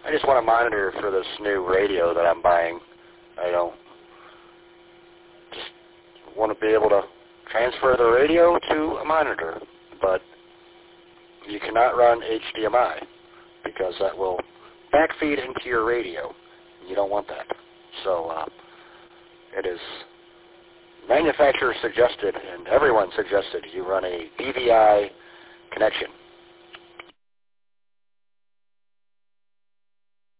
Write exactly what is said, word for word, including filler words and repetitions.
I just want a monitor for this new radio that I'm buying. I don't just want to be able to transfer the radio to a monitor, but you cannot run H D M I because that will backfeed into your radio. You don't want that. So uh, it is manufacturer suggested, and everyone suggested you run a D V I connection.